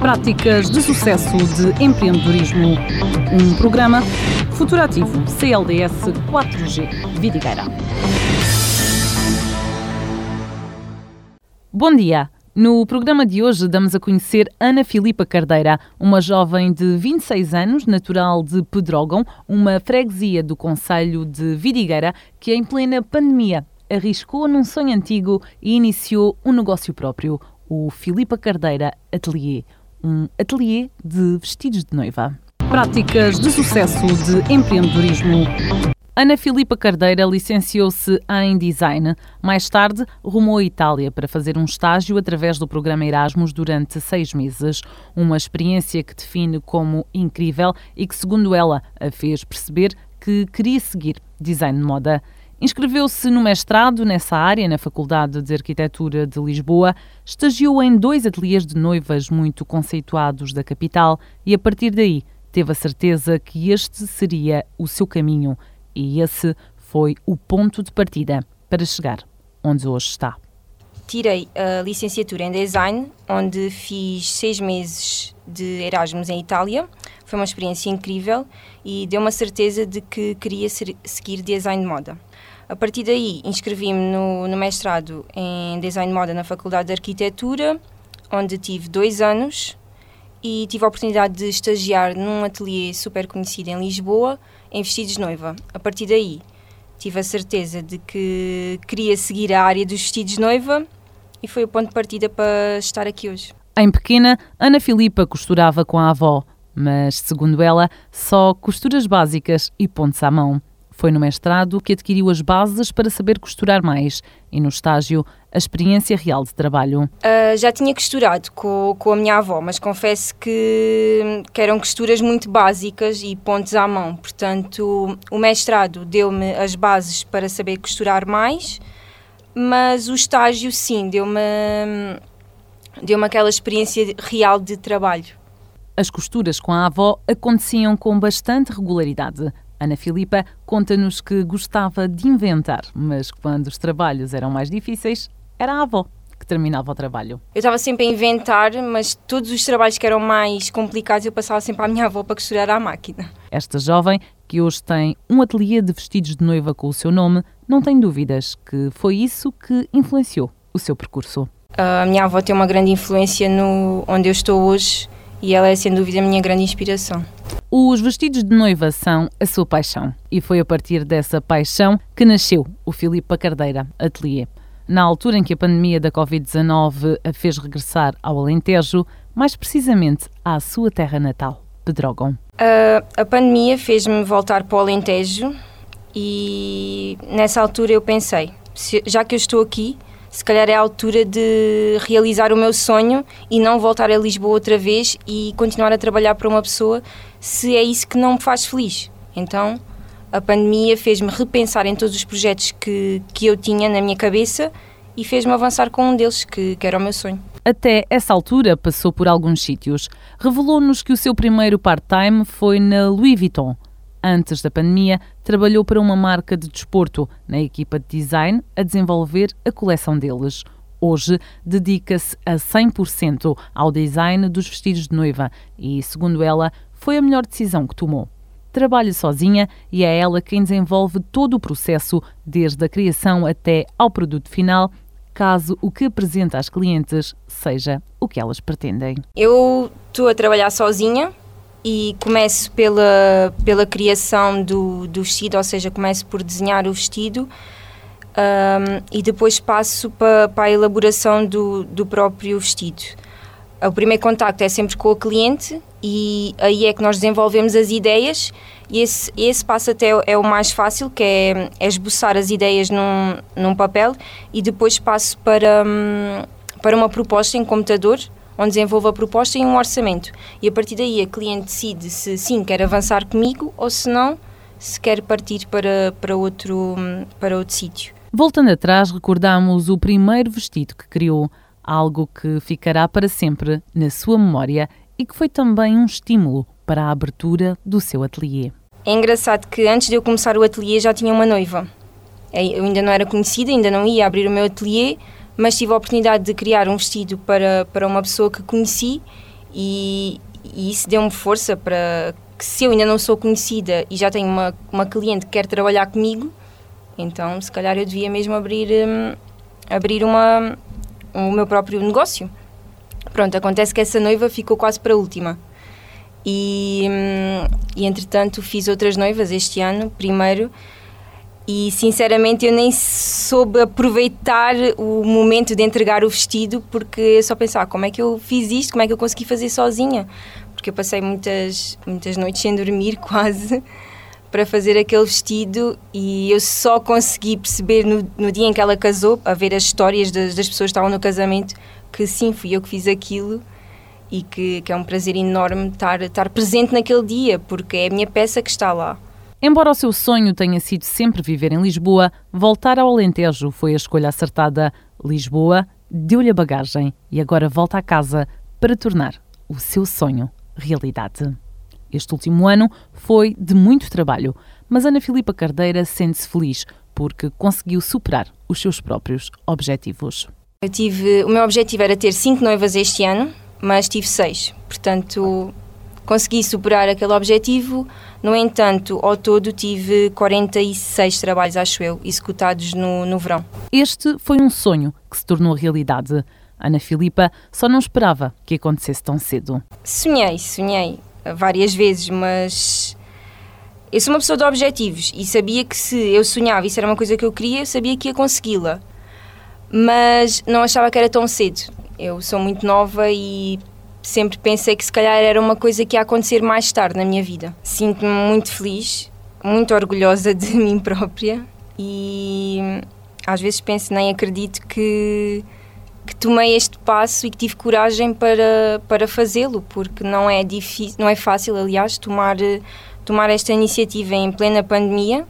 Práticas de Sucesso de Empreendedorismo. Um programa Futurativo CLDS 4G Vidigueira. Bom dia! No programa de hoje damos a conhecer Ana Filipa Cardeira, uma jovem de 26 anos, natural de Pedrógão, uma freguesia do concelho de Vidigueira, que em plena pandemia arriscou num sonho antigo e iniciou um negócio próprio, o Filipa Cardeira Atelier, um atelier de vestidos de noiva. Práticas de Sucesso de Empreendedorismo. Ana Filipa Cardeira licenciou-se em Design. Mais tarde, rumou à Itália para fazer um estágio através do programa Erasmus durante 6 meses. Uma experiência que define como incrível e que, segundo ela, a fez perceber que queria seguir design de moda. Inscreveu-se no mestrado nessa área na Faculdade de Arquitetura de Lisboa, estagiou em 2 ateliês de noivas muito conceituados da capital e, a partir daí, teve a certeza que este seria o seu caminho. E esse foi o ponto de partida para chegar onde hoje está. Tirei a licenciatura em Design, onde fiz 6 meses de Erasmus em Itália. Foi uma experiência incrível e deu-me a certeza de que queria seguir Design de Moda. A partir daí, inscrevi-me no mestrado em Design de Moda na Faculdade de Arquitetura, onde tive 2 anos e tive a oportunidade de estagiar num ateliê super conhecido em Lisboa, em vestidos de noiva. A partir daí, tive a certeza de que queria seguir a área dos vestidos de noiva e foi o ponto de partida para estar aqui hoje. Em pequena, Ana Filipa costurava com a avó, mas, segundo ela, só costuras básicas e pontos à mão. Foi no mestrado que adquiriu as bases para saber costurar mais e, no estágio, a experiência real de trabalho. Já tinha costurado com a minha avó, mas confesso que eram costuras muito básicas e pontos à mão. Portanto, o mestrado deu-me as bases para saber costurar mais, mas o estágio, sim, deu-me aquela experiência real de trabalho. As costuras com a avó aconteciam com bastante regularidade. Ana Filipa conta-nos que gostava de inventar, mas quando os trabalhos eram mais difíceis, era a avó que terminava o trabalho. Eu estava sempre a inventar, mas todos os trabalhos que eram mais complicados eu passava sempre à minha avó para costurar à máquina. Esta jovem, que hoje tem um ateliê de vestidos de noiva com o seu nome, não tem dúvidas que foi isso que influenciou o seu percurso. A minha avó tem uma grande influência no onde eu estou hoje e ela é, sem dúvida, a minha grande inspiração. Os vestidos de noiva são a sua paixão e foi a partir dessa paixão que nasceu o Filipa Cardeira Atelier. Na altura em que a pandemia da Covid-19 a fez regressar ao Alentejo, mais precisamente à sua terra natal, Pedrógão. A pandemia fez-me voltar para o Alentejo e nessa altura eu pensei, já que eu estou aqui, se calhar é a altura de realizar o meu sonho e não voltar a Lisboa outra vez e continuar a trabalhar para uma pessoa se é isso que não me faz feliz. Então, a pandemia fez-me repensar em todos os projetos que eu tinha na minha cabeça e fez-me avançar com um deles, que era o meu sonho. Até essa altura passou por alguns sítios. Revelou-nos que o seu primeiro part-time foi na Louis Vuitton. Antes da pandemia, trabalhou para uma marca de desporto, na equipa de design, a desenvolver a coleção deles. Hoje, dedica-se a 100% ao design dos vestidos de noiva e, segundo ela, foi a melhor decisão que tomou. Trabalha sozinha e é ela quem desenvolve todo o processo, desde a criação até ao produto final, caso o que apresenta às clientes seja o que elas pretendem. Eu estou a trabalhar sozinha e começo pela criação do vestido, ou seja, começo por desenhar o vestido e depois passo para a elaboração do próprio vestido. O primeiro contacto é sempre com o cliente e aí é que nós desenvolvemos as ideias e esse passo até é o mais fácil, que é esboçar as ideias num papel e depois passo para uma proposta em computador, onde desenvolvo a proposta e um orçamento. E a partir daí a cliente decide se sim quer avançar comigo ou se não, se quer partir para outro sítio. Voltando atrás, recordamos o primeiro vestido que criou, algo que ficará para sempre na sua memória e que foi também um estímulo para a abertura do seu ateliê. É engraçado que antes de eu começar o ateliê já tinha uma noiva. Eu ainda não era conhecida, ainda não ia abrir o meu ateliê, mas tive a oportunidade de criar um vestido para uma pessoa que conheci E isso deu-me força para que, se eu ainda não sou conhecida e já tenho uma cliente que quer trabalhar comigo, então se calhar eu devia mesmo abrir o meu próprio negócio. Pronto, acontece que essa noiva ficou quase para a última. E entretanto fiz outras noivas este ano, primeiro, e sinceramente eu nem soube aproveitar o momento de entregar o vestido, porque eu só pensava, como é que eu fiz isto, como é que eu consegui fazer sozinha? Porque eu passei muitas noites sem dormir quase para fazer aquele vestido, e eu só consegui perceber no dia em que ela casou, a ver as histórias das pessoas que estavam no casamento, que sim, fui eu que fiz aquilo, e que é um prazer enorme estar presente naquele dia, porque é a minha peça que está lá. Embora o seu sonho tenha sido sempre viver em Lisboa, voltar ao Alentejo foi a escolha acertada. Lisboa deu-lhe a bagagem e agora volta a casa para tornar o seu sonho realidade. Este último ano foi de muito trabalho, mas Ana Filipa Cardeira sente-se feliz porque conseguiu superar os seus próprios objetivos. O meu objetivo era ter 5 noivas este ano, mas tive 6. Portanto, consegui superar aquele objetivo. No entanto, ao todo tive 46 trabalhos, acho eu, executados no verão. Este foi um sonho que se tornou realidade. Ana Filipa só não esperava que acontecesse tão cedo. Sonhei várias vezes, mas eu sou uma pessoa de objetivos e sabia que, se eu sonhava, isso era uma coisa que eu queria, eu sabia que ia consegui-la. Mas não achava que era tão cedo. Eu sou muito nova e sempre pensei que se calhar era uma coisa que ia acontecer mais tarde na minha vida. Sinto-me muito feliz, muito orgulhosa de mim própria, e às vezes penso, nem acredito que tomei este passo e que tive coragem para fazê-lo, porque não é difícil, não é fácil, aliás, tomar esta iniciativa em plena pandemia,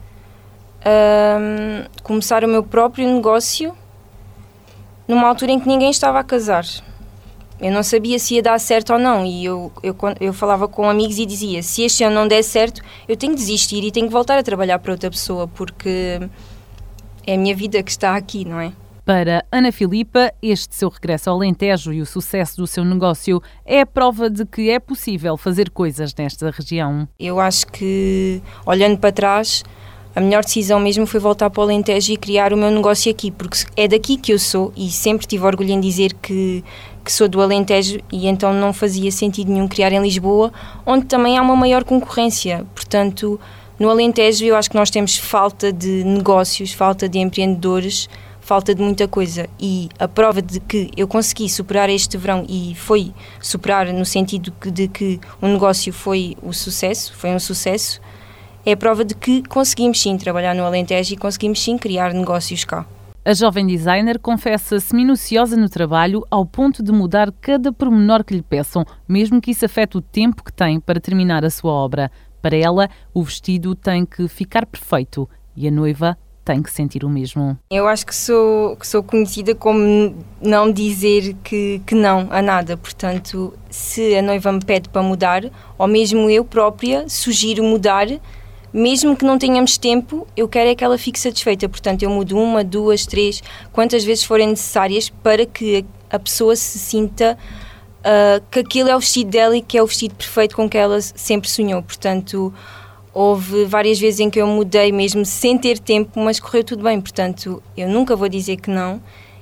começar o meu próprio negócio numa altura em que ninguém estava a casar. Eu não sabia se ia dar certo ou não, e eu falava com amigos e dizia, se este ano não der certo, eu tenho que desistir e tenho que voltar a trabalhar para outra pessoa, porque é a minha vida que está aqui, não é? Para Ana Filipa, este seu regresso ao Alentejo e o sucesso do seu negócio é a prova de que é possível fazer coisas nesta região. Eu acho que, olhando para trás, a melhor decisão mesmo foi voltar para o Alentejo e criar o meu negócio aqui, porque é daqui que eu sou e sempre tive orgulho em dizer que sou do Alentejo, e então não fazia sentido nenhum criar em Lisboa, onde também há uma maior concorrência. Portanto, no Alentejo eu acho que nós temos falta de negócios, falta de empreendedores, falta de muita coisa, e a prova de que eu consegui superar este verão, e foi superar no sentido de que o negócio foi um sucesso, é a prova de que conseguimos sim trabalhar no Alentejo e conseguimos sim criar negócios cá. A jovem designer confessa-se minuciosa no trabalho ao ponto de mudar cada pormenor que lhe peçam, mesmo que isso afete o tempo que tem para terminar a sua obra. Para ela, o vestido tem que ficar perfeito e a noiva tem que sentir o mesmo. Eu acho que sou conhecida como não dizer que não a nada. Portanto, se a noiva me pede para mudar, ou mesmo eu própria sugiro mudar, mesmo que não tenhamos tempo, eu quero é que ela fique satisfeita. Portanto, eu mudo 1, 2, 3, quantas vezes forem necessárias, para que a pessoa se sinta que aquilo é o vestido dela e que é o vestido perfeito com que ela sempre sonhou. Portanto, houve várias vezes em que eu mudei mesmo sem ter tempo, mas correu tudo bem. Portanto, eu nunca vou dizer que não,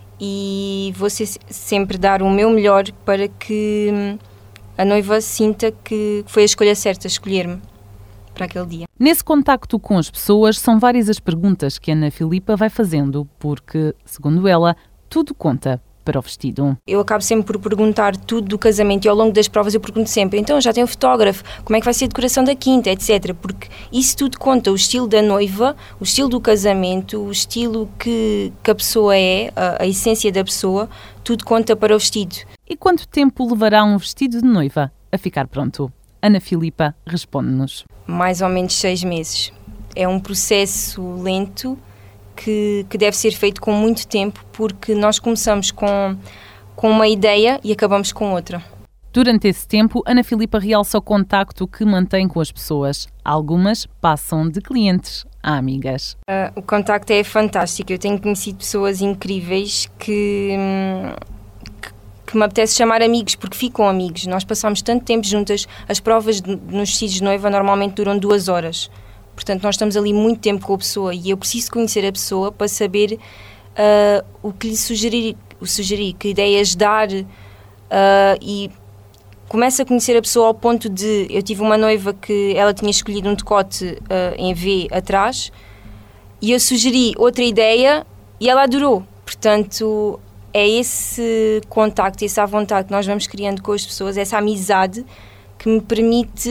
e vou sempre dar o meu melhor para que a noiva sinta que foi a escolha certa, escolher-me para aquele dia. Nesse contacto com as pessoas, são várias as perguntas que Ana Filipa vai fazendo, porque, segundo ela, tudo conta para o vestido. Eu acabo sempre por perguntar tudo do casamento, e ao longo das provas eu pergunto sempre, então já tem um fotógrafo, como é que vai ser a decoração da quinta, etc. Porque isso tudo conta, o estilo da noiva, o estilo do casamento, o estilo que a pessoa é, a essência da pessoa, tudo conta para o vestido. E quanto tempo levará um vestido de noiva a ficar pronto? Ana Filipa responde-nos. Mais ou menos 6 meses. É um processo lento que deve ser feito com muito tempo, porque nós começamos com uma ideia e acabamos com outra. Durante esse tempo, Ana Filipa realça o contacto que mantém com as pessoas. Algumas passam de clientes a amigas. O contacto é fantástico. Eu tenho conhecido pessoas incríveis que que me apetece chamar amigos, porque ficam amigos. Nós passamos tanto tempo juntas, as provas nos vestidos de noiva normalmente duram 2 horas. Portanto, nós estamos ali muito tempo com a pessoa e eu preciso conhecer a pessoa para saber o que lhe sugerir, que ideias dar, e começo a conhecer a pessoa ao ponto de... Eu tive uma noiva que ela tinha escolhido um decote em V atrás e eu sugeri outra ideia e ela adorou. Portanto, é esse contacto, essa vontade que nós vamos criando com as pessoas, essa amizade que me permite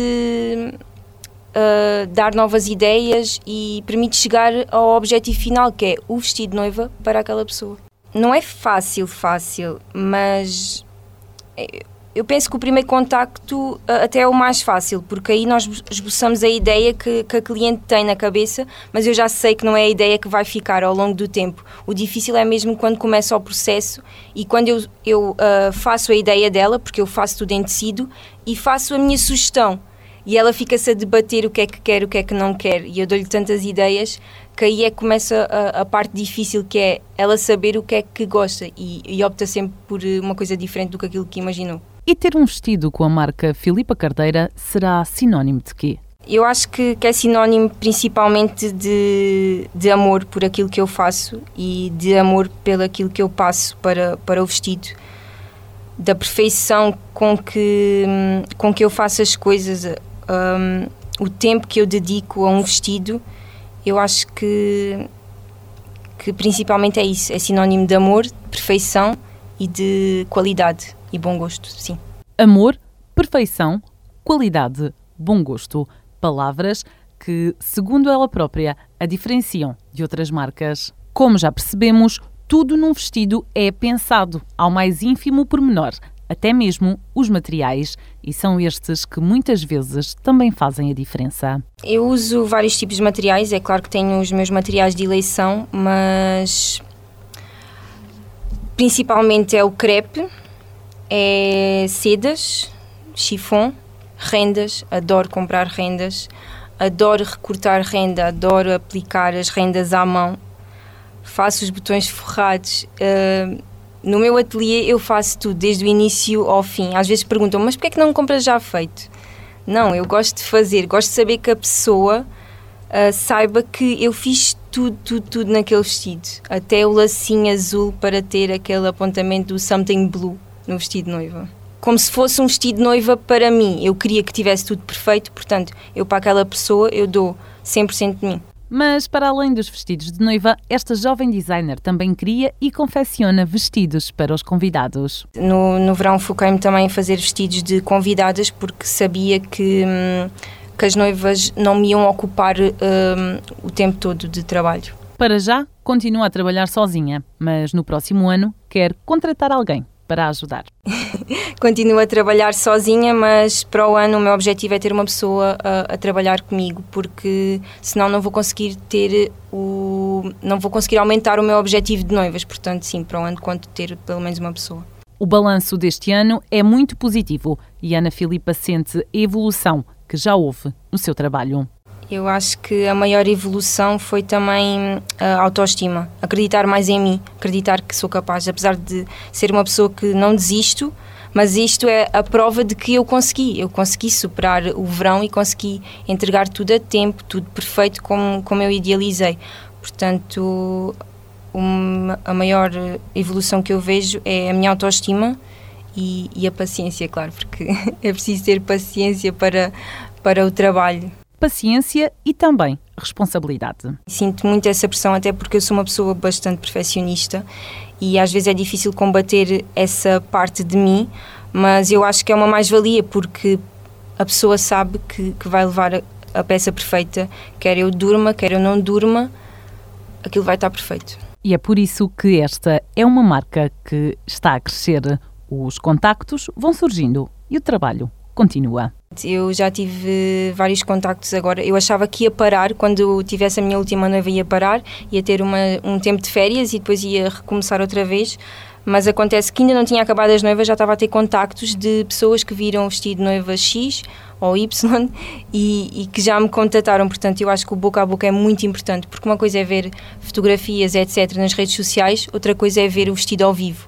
dar novas ideias e permite chegar ao objetivo final, que é o vestido de noiva para aquela pessoa. Não é fácil, mas eu penso que o primeiro contacto até é o mais fácil, porque aí nós esboçamos a ideia que a cliente tem na cabeça, mas eu já sei que não é a ideia que vai ficar ao longo do tempo. O difícil é mesmo quando começa o processo e quando eu faço a ideia dela, porque eu faço tudo em tecido, e faço a minha sugestão. E ela fica-se a debater o que é que quer, o que é que não quer. E eu dou-lhe tantas ideias que aí é que começa a parte difícil, que é ela saber o que é que gosta e opta sempre por uma coisa diferente do que aquilo que imaginou. E ter um vestido com a marca Filipa Cardeira será sinónimo de quê? Eu acho que é sinónimo principalmente de amor por aquilo que eu faço e de amor pelo aquilo que eu passo para o vestido. Da perfeição com que eu faço as coisas, o tempo que eu dedico a um vestido, eu acho que principalmente é isso, é sinónimo de amor, de perfeição e de qualidade e bom gosto, sim. Amor, perfeição, qualidade, bom gosto. Palavras que, segundo ela própria, a diferenciam de outras marcas. Como já percebemos, tudo num vestido é pensado ao mais ínfimo pormenor, até mesmo os materiais, e são estes que muitas vezes também fazem a diferença. Eu uso vários tipos de materiais, é claro que tenho os meus materiais de eleição, mas principalmente é o crepe, é sedas, chiffon, rendas, adoro comprar rendas, adoro recortar renda, adoro aplicar as rendas à mão, faço os botões forrados. No meu ateliê eu faço tudo, desde o início ao fim. Às vezes perguntam, mas porquê é que não compras já feito? Não, eu gosto de fazer, gosto de saber que a pessoa saiba que eu fiz tudo naquele vestido. Até o lacinho azul para ter aquele apontamento do something blue no vestido de noiva. Como se fosse um vestido de noiva para mim. Eu queria que tivesse tudo perfeito, portanto, eu para aquela pessoa eu dou 100% de mim. Mas, para além dos vestidos de noiva, esta jovem designer também cria e confecciona vestidos para os convidados. No verão foquei-me também em fazer vestidos de convidadas, porque sabia que as noivas não me iam ocupar o tempo todo de trabalho. Para já, continua a trabalhar sozinha, mas no próximo ano quer contratar alguém para ajudar. Continuo a trabalhar sozinha, mas para o ano o meu objetivo é ter uma pessoa a trabalhar comigo, porque senão não vou conseguir aumentar o meu objetivo de noivas. Portanto, sim, para o ano conto ter pelo menos uma pessoa. O balanço deste ano é muito positivo e Ana Filipa sente a evolução que já houve no seu trabalho. Eu acho que a maior evolução foi também a autoestima, acreditar mais em mim, acreditar que sou capaz, apesar de ser uma pessoa que não desisto, mas isto é a prova de que eu consegui superar o verão e consegui entregar tudo a tempo, tudo perfeito como eu idealizei. Portanto, a maior evolução que eu vejo é a minha autoestima e a paciência, claro, porque é preciso ter paciência para o trabalho. Paciência e também responsabilidade. Sinto muito essa pressão, até porque eu sou uma pessoa bastante perfeccionista e às vezes é difícil combater essa parte de mim, mas eu acho que é uma mais-valia, porque a pessoa sabe que vai levar a peça perfeita, quer eu durma, quer eu não durma, aquilo vai estar perfeito. E é por isso que esta é uma marca que está a crescer. Os contactos vão surgindo e o trabalho continua. Eu já tive vários contactos agora. Eu achava que ia parar, quando tivesse a minha última noiva ia parar, ia ter um tempo de férias e depois ia recomeçar outra vez, mas acontece que ainda não tinha acabado as noivas, já estava a ter contactos de pessoas que viram o vestido de noiva X ou Y e que já me contataram. Portanto, eu acho que o boca a boca é muito importante, porque uma coisa é ver fotografias, etc., nas redes sociais, outra coisa é ver o vestido ao vivo.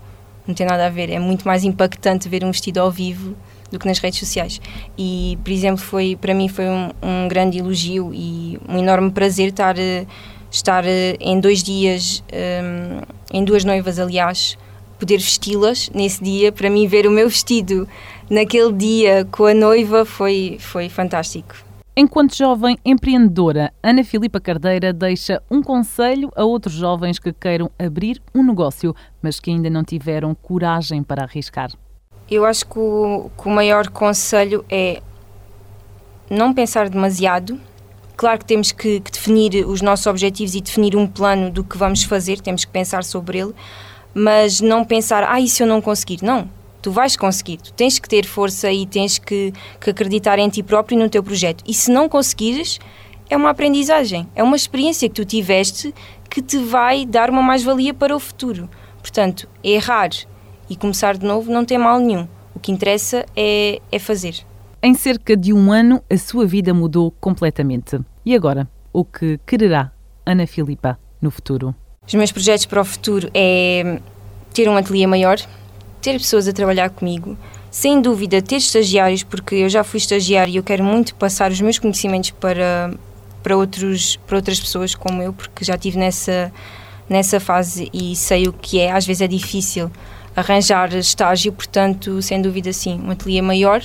não tem nada a ver, é muito mais impactante ver um vestido ao vivo do que nas redes sociais. E, por exemplo, para mim foi um grande elogio e um enorme prazer estar em 2 dias, em 2 noivas, aliás, poder vesti-las nesse dia. Para mim, ver o meu vestido naquele dia com a noiva foi fantástico. Enquanto jovem empreendedora, Ana Filipa Cardeira deixa um conselho a outros jovens que queiram abrir um negócio, mas que ainda não tiveram coragem para arriscar. Eu acho que o maior conselho é não pensar demasiado. Claro que temos que definir os nossos objetivos e definir um plano do que vamos fazer, temos que pensar sobre ele, mas não pensar, e se eu não conseguir? Não, tu vais conseguir, tu tens que ter força e tens que acreditar em ti próprio e no teu projeto. E se não conseguires, é uma aprendizagem, é uma experiência que tu tiveste que te vai dar uma mais-valia para o futuro. Portanto, errar e começar de novo não tem mal nenhum. O que interessa é fazer. Em cerca de 1 ano, a sua vida mudou completamente. E agora, o que quererá Ana Filipa no futuro? Os meus projetos para o futuro é ter um ateliê maior, ter pessoas a trabalhar comigo, sem dúvida ter estagiários, porque eu já fui estagiária e eu quero muito passar os meus conhecimentos para outras pessoas como eu, porque já estive nessa fase e sei o que é. Às vezes é difícil arranjar estágio, portanto, sem dúvida sim, um ateliê maior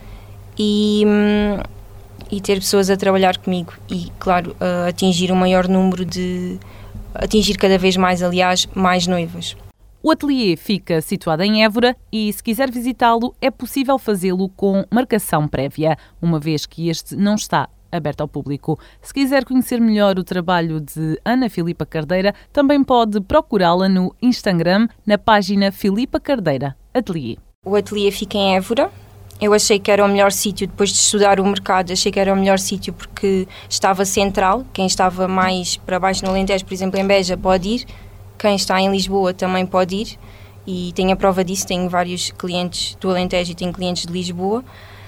e ter pessoas a trabalhar comigo e, claro, atingir um maior número atingir cada vez mais, aliás, mais noivas. O ateliê fica situado em Évora e, se quiser visitá-lo, é possível fazê-lo com marcação prévia, uma vez que este não está aberto ao público. Se quiser conhecer melhor o trabalho de Ana Filipa Cardeira, também pode procurá-la no Instagram, na página Filipa Cardeira Ateliê. O ateliê fica em Évora. Eu achei que era o melhor sítio, depois de estudar o mercado, achei que era o melhor sítio porque estava central. Quem estava mais para baixo no Alentejo, por exemplo, em Beja, pode ir. Quem está em Lisboa também pode ir. E tenho a prova disso, tenho vários clientes do Alentejo e tenho clientes de Lisboa.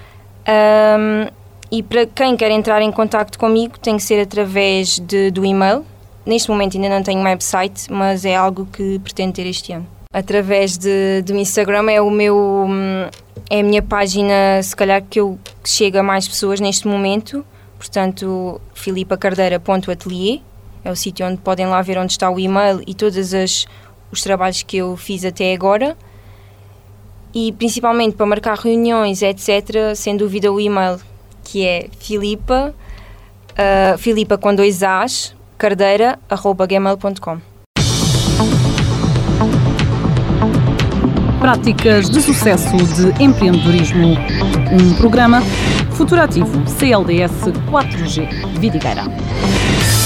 E para quem quer entrar em contacto comigo, tem que ser através do e-mail. Neste momento ainda não tenho website, mas é algo que pretendo ter este ano. Através do Instagram é a minha página, se calhar, que chega a mais pessoas neste momento. Portanto, filipacardeira.ateliê é o sítio onde podem lá ver onde está o e-mail e todos os trabalhos que eu fiz até agora. E principalmente para marcar reuniões, etc., sem dúvida o e-mail, que é Filipa com 2 As, cardeira@gmail.com. Práticas de sucesso de empreendedorismo. Um programa Futurativo CLDS 4G Vidigueira.